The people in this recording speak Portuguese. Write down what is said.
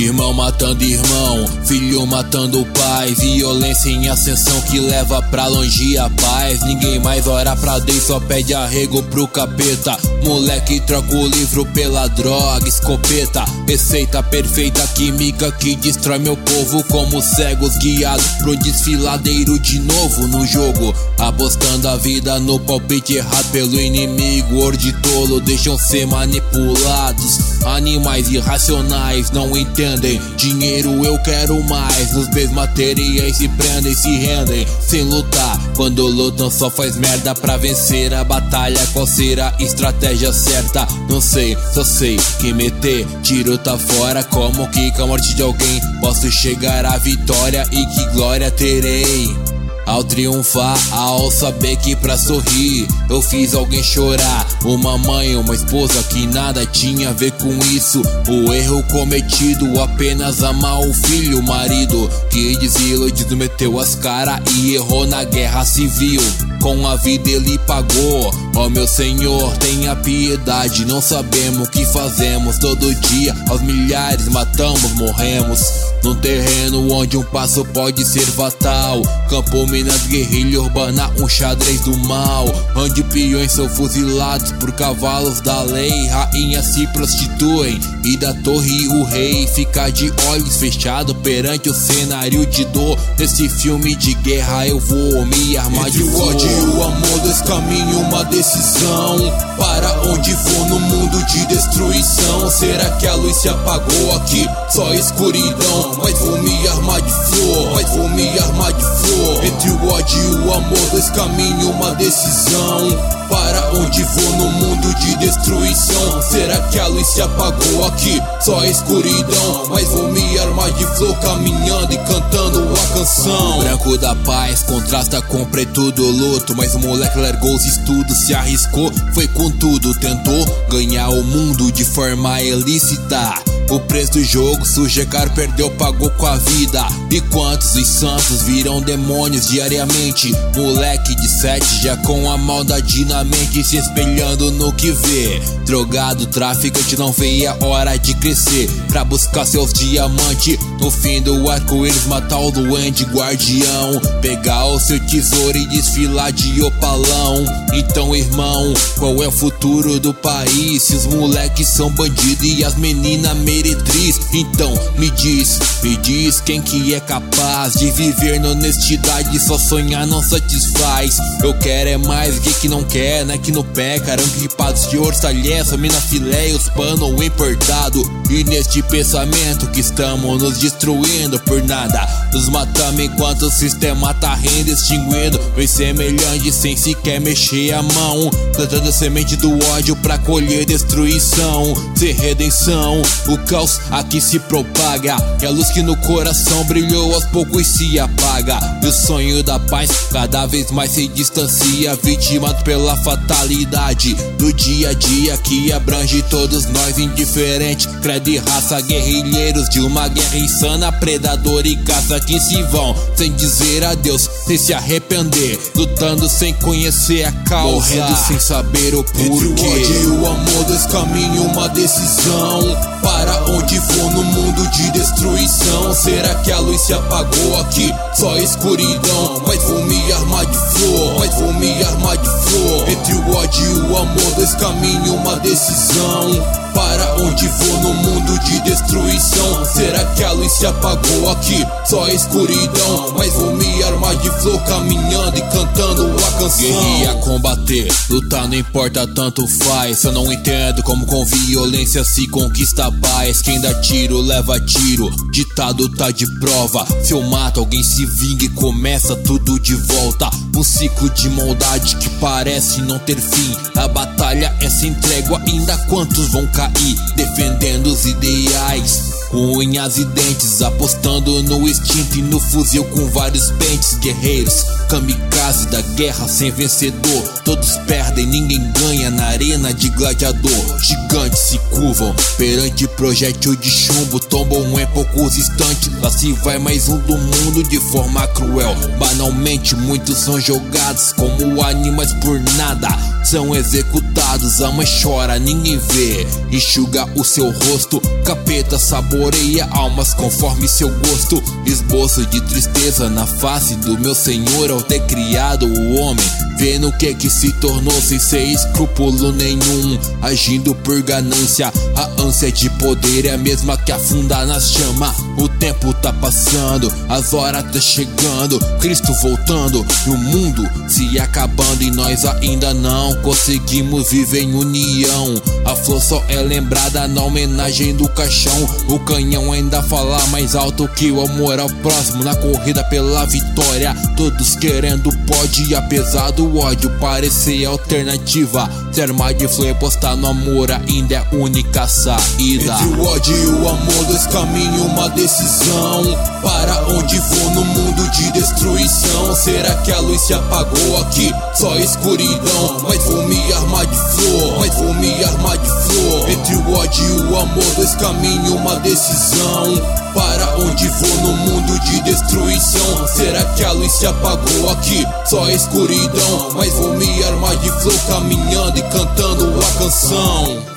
Irmão matando irmão, filho matando pai, violência em ascensão que leva pra longe a paz. Ninguém mais ora pra Deus, só pede arrego pro capeta. Moleque troca o livro pela droga, escopeta. Receita perfeita, química que destrói meu povo. Como cegos guiados pro desfiladeiro de novo no jogo, apostando a vida no palpite errado pelo inimigo. Ordi tolo deixam ser manipulados. Animais irracionais não entendem. Dinheiro eu quero mais. Nos bens materiais se prendem, se rendem sem lutar. Quando lutam só faz merda pra vencer a batalha. Qual será a estratégia certa? Não sei, só sei que meter tiro tá fora. Como que com a morte de alguém posso chegar à vitória? E que glória terei ao triunfar, ao saber que pra sorrir eu fiz alguém chorar. Uma mãe, uma esposa que nada tinha a ver com isso. O erro cometido, apenas amar o filho. O marido que desiludido meteu as caras e errou na guerra civil. Com a vida ele pagou. Ó meu Senhor, tenha piedade. Não sabemos o que fazemos. Todo dia aos milhares matamos, morremos num terreno onde um passo pode ser fatal. Campo, Minas, guerrilha urbana, um xadrez do mal, onde peões são fuzilados por cavalos da lei. Rainhas se prostituem e da torre o rei fica de olhos fechados perante o cenário de dor. Nesse filme de guerra eu vou me armar de fogo. Entre o ódio e o amor, dois caminhos, uma decisão. Para onde vou no mundo de destruição? Será que a luz se apagou aqui? Só escuridão. Mas vou me armar de flor, mas vou me armar de flor. Entre o ódio e o amor, dois caminhos, uma decisão. Para onde vou no mundo de destruição? Será que a luz se apagou aqui? Só escuridão. Mas vou me armar de flor, caminhando e cantando a canção. O branco da paz contrasta com preto do luto. Mas o moleque largou os estudos, se arriscou, foi com tudo. Tentou ganhar o mundo de forma ilícita. O preço do jogo, suja caro, perdeu, pagou com a vida. E quantos os santos viram demônios diariamente? Moleque de 7 já com a maldade na mente, se espelhando no que vê. Drogado, traficante, não vê a hora de crescer pra buscar seus diamantes. No fim do arco-íris, matar o duende guardião, pegar o seu tesouro e desfilar de opalão. Então irmão, qual é o futuro do país? Se os moleques são bandidos e as meninas meretriz. Então me diz quem que é capaz de viver na honestidade? Só sonhar não satisfaz. Eu quero é mais, que não quer, né? Que no pé, caramba, equipados de orçalheça, mina filé e os pano importado. E neste pensamento que estamos nos destruindo por nada, nos matamos enquanto o sistema tá redestinguindo. Vem semelhante sem sequer mexer a mão, plantando a semente do ódio pra colher destruição. Sem redenção, o caos aqui se propaga, e a luz que no coração brilhou aos poucos se apaga. E o sonho da paz cada vez mais se distancia, vitimado pela fatalidade do dia a dia que abrange todos nós, indiferente, credo e raça. Guerrilheiros de uma guerra insana, predador e caça que se vão sem dizer adeus, sem se arrepender, lutando sem conhecer a causa, morrendo sem saber o porquê. Entre o ódio e o amor, dois caminhos, uma decisão. Para onde vou no mundo de destruição? Será que a luz se apagou aqui? Só escuridão. Mas vou me armar de flor, mas vou me armar de flor. Entre o ódio e o amor, dois caminhos, uma decisão. Para onde vou no mundo de destruição? Será que a luz se apagou aqui? Só escuridão. Mas vou me armar de flor, caminhando e cantando a canção. Guerrilha combater, lutar não importa, tanto faz. Eu não entendo como com violência se conquista a paz. Quem dá tiro leva tiro, ditado tá de prova. Se eu mato alguém se vinga e começa tudo de volta. Um ciclo de maldade que parece não ter fim. A batalha é sem trégua, ainda quantos vão cair defendendo os ideais, com unhas e dentes, apostando no instinto e no fuzil com vários pentes. Guerreiros, kamikaze da guerra sem vencedor, todos perdem, ninguém ganha na arena de gladiador. Gigantes se curvam perante projétil de chumbo, tombam em poucos instantes. Lá se vai mais um do mundo de forma cruel. Banalmente muitos são jogados como animais por nada, são executados. A mãe chora, ninguém vê, enxuga o seu rosto, capeta sabor Saboreia almas conforme seu gosto. Esboço de tristeza na face do meu Senhor ao ter criado o homem. Vendo o que se tornou sem ser escrúpulo nenhum, agindo por ganância. A ânsia de poder é a mesma que afunda nas chamas. O tempo tá passando, as horas tá chegando, Cristo voltando e o mundo se acabando, e nós ainda não conseguimos viver em união. A flor só é lembrada na homenagem do caixão. O canhão ainda fala mais alto que o amor ao próximo. Na corrida pela vitória, todos querendo pode, apesar do ódio parecer alternativa. Ser mais de flor e postar no amor ainda é a única saída. Entre o ódio e o amor, dois caminhos, uma decisão. Para onde vou no mundo de destruição? Será que a luz se apagou aqui? Só escuridão. Mas vou me armar de flor, mas vou me armar de flor. Entre o ódio e o amor, dois caminhos, uma decisão. Para onde vou no mundo de destruição? Será que a luz se apagou aqui? Só escuridão. Mas vou me armar de flor, caminhando e cantando a canção.